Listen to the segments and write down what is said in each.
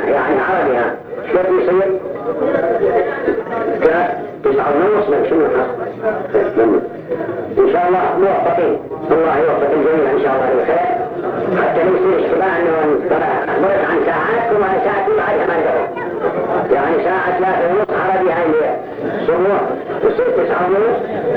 يعني عربها كيف يصير 9:30 من شنو إن شاء الله موفقين. الله يوفق الجميع إن شاء الله بالخير حتى نصير اشتباه أنه أخبرت عن ساعات وما ساعات بعد ما ندعو يعني ساعة 3:30 عربي هاي الصبح تصير 9:30.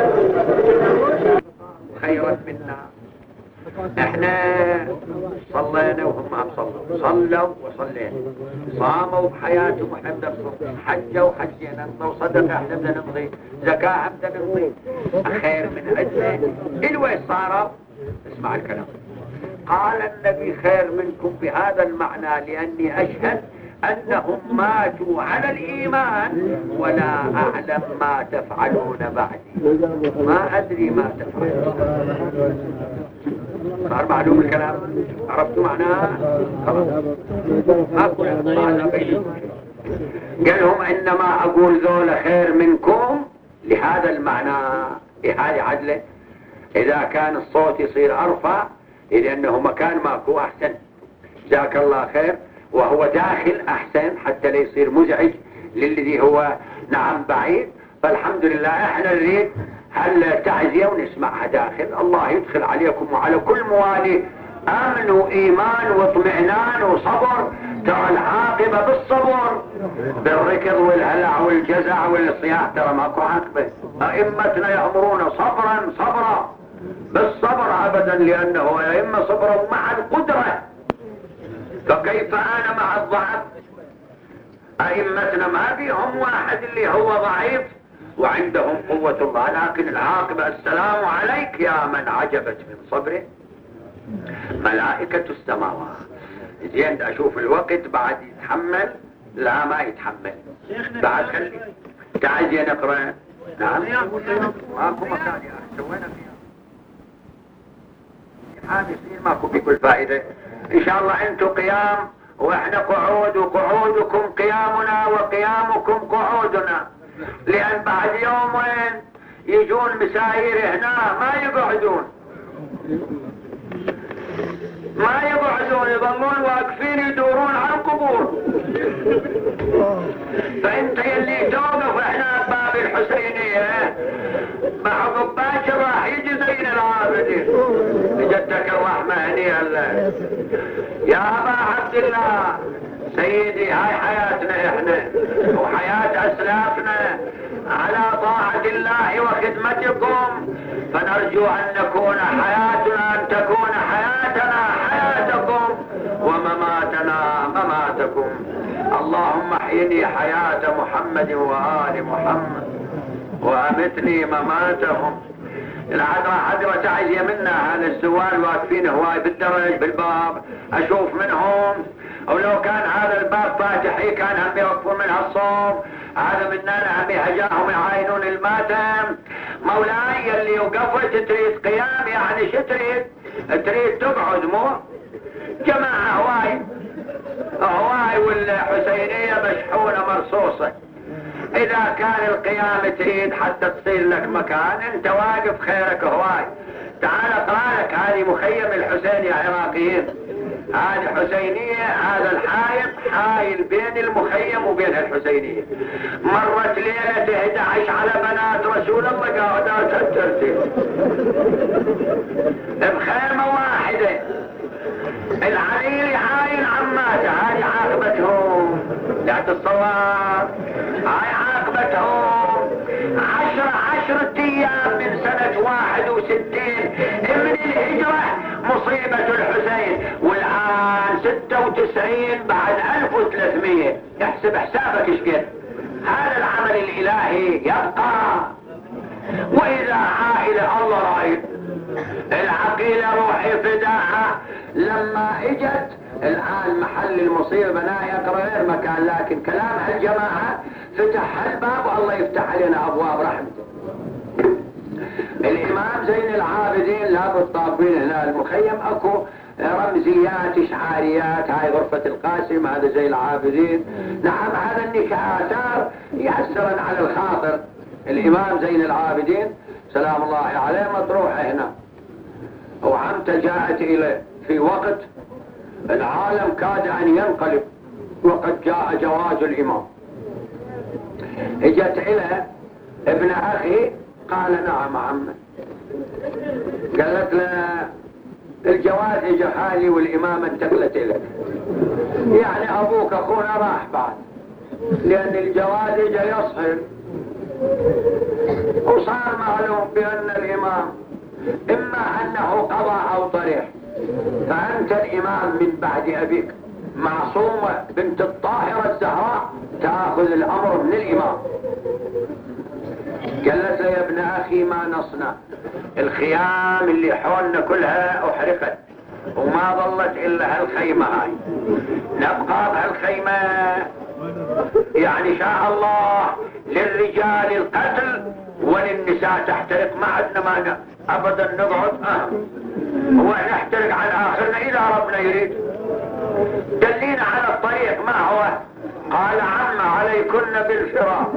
خيرت منا. احنا صلينا وهم عم صلوا وصلينا، صاموا بحياتهم واحنا بدنا نصوم، حجوا وحجينا، وصدقة احنا بدنا نمضي، زكاة احنا بدنا نمضي. خير من عدنا الوين صاروا؟ اسمع الكلام. قال النبي خير منكم بهذا المعنى لأني أشهد أنهم ماتوا على الإيمان ولا أعلم ما تفعلون بعدي، ما أدري ما تفعلون. صار معلوم الكلام؟ عرفتوا معناه؟ خلاص ماكو هذا بينكم. قال لهم إنما أقول ذول خير منكم لهذا المعنى، لهذه عدله. إذا كان الصوت يصير أرفع لأنه مكان ماكو أحسن، جزاك الله خير، وهو داخل أحسن حتى لا يصير مزعج للذي هو نعم بعيد. فالحمد لله احنا نريد هالتعزية ونسمعها داخل. الله يدخل عليكم وعلى كل موالي أمن وإيمان واطمئنان وصبر. ترى العاقبة بالصبر، بالركض والهلع والجزع والصياح ترى ماكو عاقبة. أئمتنا يأمرون صبرا صبرا، بالصبر أبدا، لأنه أئمة صبروا مع القدرة، فكيف أنا مع الضعف؟ أئمتنا ما فيهم واحد اللي هو ضعيف وعندهم قوة الله، لكن العاقبة السلام عليك يا من عجبت من صبره ملائكة السماوات. زين اشوف الوقت بعد يتحمل؟ لا ما يتحمل بعد. خلي تعال نقرأ. نعم ماكو مكان يا اخي، سوينا فيها هذا يصير ماكو بكل فائدة. ان شاء الله انتم قيام واحنا قعود، وقعودكم قيامنا وقيامكم قعودنا، لان بعد يومين يجون مساير هنا ما يقعدون، ما يقعدون، يظلون واقفين يدورون على القبور. فانت يلي توقف احنا باب الحسينية بعقب باكر راح يجي زين العابدين. جدك الرحمة هنيئا لك يا ابا عبد الله. سيدي هاي حياتنا احنا وحياة اسلافنا على طاعة الله وخدمتكم، فنرجو ان نكون حياتنا، ان تكون حياتنا حياتكم ومماتنا مماتكم. اللهم احيني حياة محمد وآل محمد وامتني مماتهم. العذراء حضرة تعزية منا هذا الزوال واقفين هواي بالدرج بالباب اشوف منهم، ولو كان هذا الباب فاتح كان هم يوقفون من هالصوم. هذا مننا هم يهجاهم يعاينون الماتم. مولاي اللي وقفت تريد قيام يعني شو تريد تقعد مو جماعة هواي والحسينية مشحونة مرصوصة. اذا كان القيام تريد حتى تصير لك مكان انت واقف خيرك هواي. تعال اقرأ لك هذه مخيم الحسين يا عراقيين، هذه حسينية، هذا الحائط حايل بين المخيم وبين الحسينية. مرت ليلة 11 على بنات رسول الله قاعدات الترتيب بخيمة واحدة. العليل عاين عماته، هاي عاقبتهم لا تتصور، هاي عاقبتهم. 10 ايام من سنة 61 من الهجرة مصيبة الحسين، والآن 96 بعد 1300. احسب حسابك ايش قد. هذا العمل الالهي يبقى. واذا عائلة الله رايد العقيلة روحي فداها لما اجت الان محل المصيبة لا يقرأ غير مكان، لكن كلام هالجماعة فتح الباب والله يفتح علينا ابواب رحمته. الامام زين العابدين لا بالطابين هنا المخيم اكو رمزيات اشعاريات، هاي غرفة القاسم، هذا زين العابدين. نعم هذا النكاتار يأثرا على الخاطر. الامام زين العابدين سلام الله عليه مطروح هنا، وعمته جاءت اليه في وقت العالم كاد ان ينقلب وقد جاء جواز الإمام. اجت إلى ابن أخي قال نعم عمي. قالت له الجواز اجى حالي والإمامة انتقلت إليك، يعني أبوك أخونا راح بعد، لأن الجواز اجى يصهر، وصار معلوم بأن الإمام إما أنه قضى أو ضريح، فأنت الإمام من بعد أبيك معصومة بنت الطاهرة الزهراء تأخذ الأمر من الإمام. قالت له يا ابن أخي ما نصنع، الخيام اللي حولنا كلها أحرقت وما ظلت إلا هالخيمة هاي، نبقى بهالخيمة يعني شاء الله للرجال القتل وللنساء تحترق، ما عندنا مانع أبدا نقعد ونحترق على آخرنا إذا ربنا يريد. دلينا على الطريق ما هو؟ قال عم عليكن بالفراق.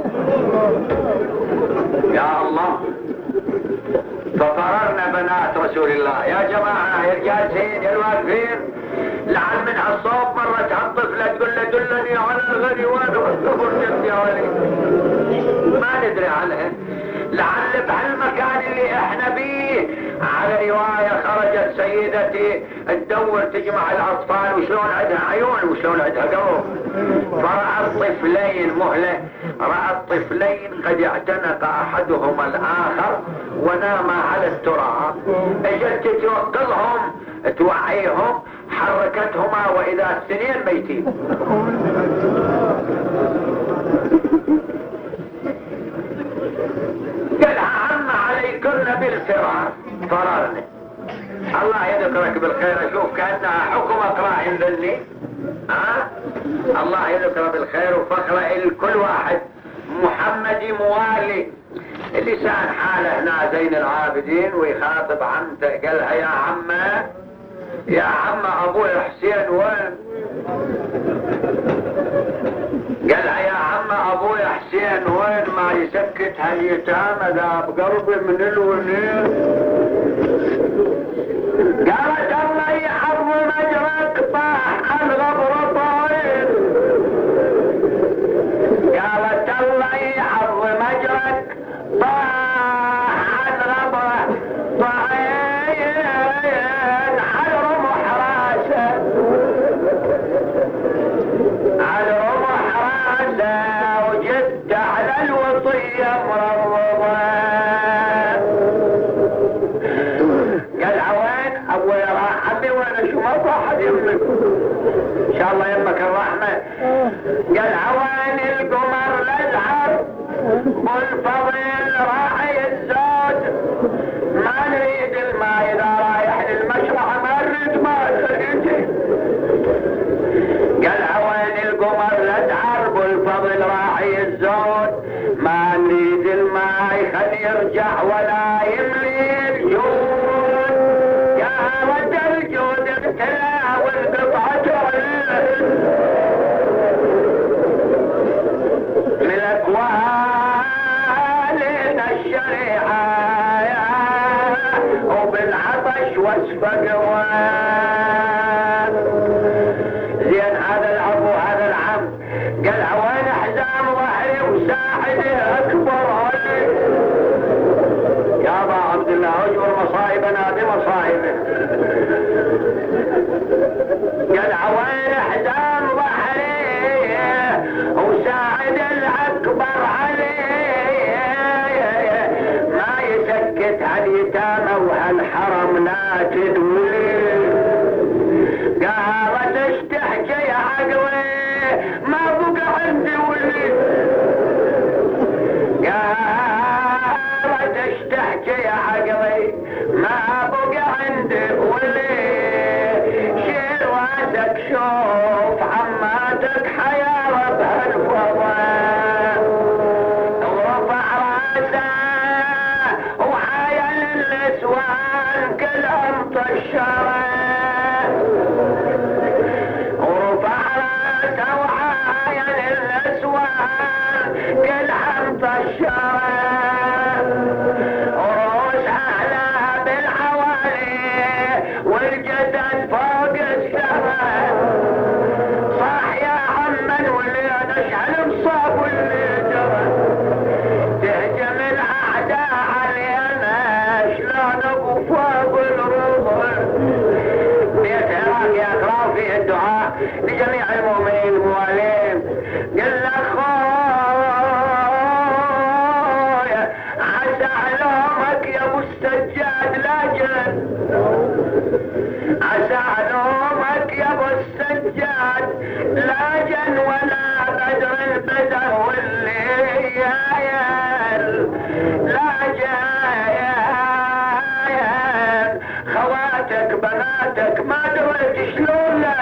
يا الله. فقررنا بنات رسول الله يا جماعة يا رجال زين يا الواقفين، لعل من هالصوب مرة هالطفلة تقول له دلني على الغني وانا الكفر جبت يا ولي، ما ندري عنها، لعل بهالمكان اللي احنا بيه. على رواية خرجت سيدتي تدور تجمع الاطفال وشلون عندها عيون وشلون عندها قلوب، فرأت طفلين مهلة، رأت طفلين قد اعتنق احدهما الاخر ونام على التراب، اجت توقظهم توعيهم، حركتهما واذا السنين ميتين. قالها عم عليكن بالفرار، فررني. الله يذكرك بالخير، اشوف كأنها حكم اقرأ عندني. الله يذكره بالخير وفخر الكل واحد. محمد موالي لسان حاله هنا زين العابدين ويخاطب عمته، قالها يا عمه يا عم ابوي حسين وين؟ قالها يا عم ابوي حسين وين؟ ما يسكت هاليتامى ذا بقربي من الونين. قالت الله يحرم اجرك طاح الغبر طاير. قالت الله يحرم اجرك طاح الغبر طاير على رمح راسه، على رمح راسه وجدت على الوصية مرضى. قال عوين ابوي راح عمي وانا شو ما صاحب يمك ان شاء الله يمك الرحمة. قال عوين القمر الازهر والفضل راعي الزود، ما نريد الماء اذا رايح للمشرع ما نريد ماء خليجي. قال عوين القمر الازهر والفضل راعي الزود، ما نريد الماء خل يرجع ولا يملي الجود. يا رجل الجود ابتلى والقطعة من الاكوان الشريعة وبالعطش وصف قوان. زين هذا الاب وهذا العم. قال عوين احزام ظهري وساعدي اكبر علي. يا ابا عبد الله اجبر مصائبنا بمصائبه. قال عوين احزام ظهري وساعد الاكبر علي، ما يسكت هاليتامى وهالحرم لا تدولي. قالت ايش تحكي يا عقلي ما بقى عندي ولي. قالت ايش تحكي يا عقلي ما بقى عندي ولي. شيل راسك شوف عماتك حيارة بهالفضاء، ورفع راسه وعاين النسوان كلهم طشرة، ورفع راسه وعاين النسوان كلهم طشرة، وروس اعلى بالحوالي والجسد فوق السماء. صح يا عم وفيه الدعاء لجميع المؤمنين الموالين. قل اخويا عسى علومك يا ابو السجاد لاجل، عسى علومك يا ابو السجاد لاجل ولا بدر البدر والليل لا جايل خواتك بناتك ما دريت شلون لا